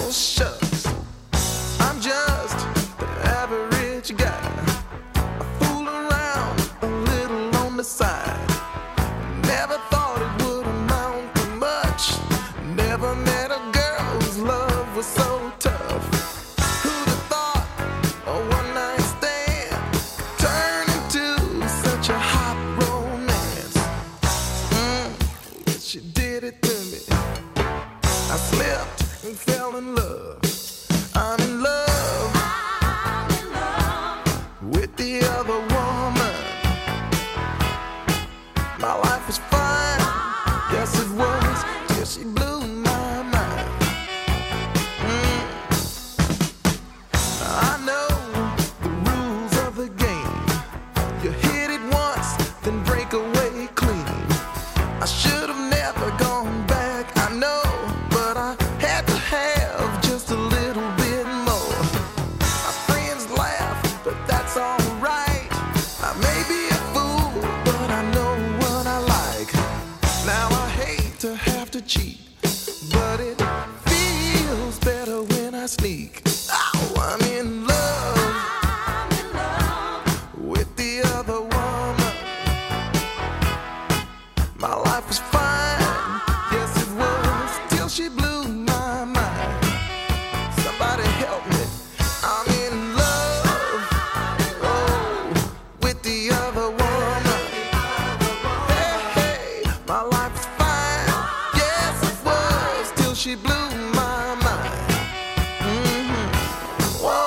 well, shucks, I'm just the average guy. I fool around a little on the side. Never thought it would amount to much. Never met a girl whose love was so tough. Who'd have thought a one-night stand turned into such a hot romance? She did it to me. I slipped and fell in love. I'm in love, with the other woman. My life was fine, yes it was, till she blew my mind. I know the rules of the game. You hit it once, then break away clean. I should have never gone back, I know, but I had to have just a little bit more. My friends laugh, but that's alright. I may be a fool, but I know what I like. Now I hate to have to cheat, but it feels better when I sneak. Oh, I'm in love, with the other woman. My life was fine, yes it was, till she blew my mind. Somebody help me, I'm in love, oh, with the other woman. Hey, hey, my life was fine, yes it was, till she blew my mind. Whoa.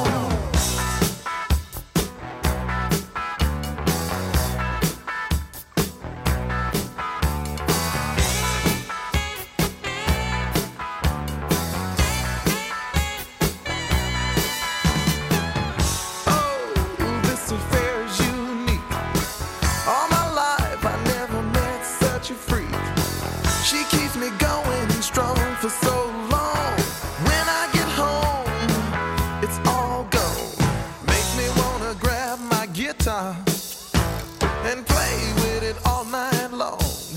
This affair is unique. All my life I never met such a freak. She keeps me going strong for so long. When I get home, it's all gone. Makes me wanna grab my guitar and play with it all night long.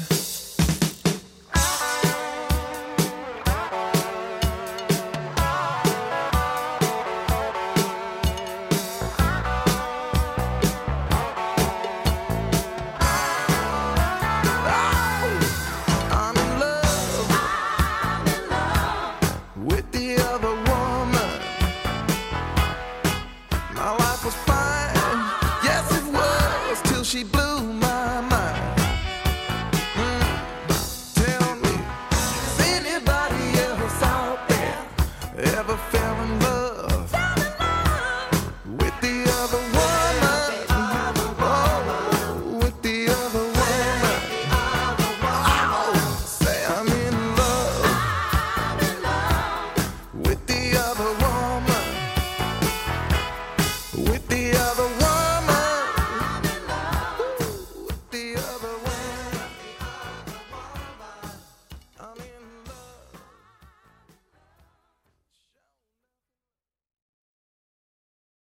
I'm in love, with the other woman. My life was fine, yes it was, till she blew my mind. Tell me, is anybody else out there ever felt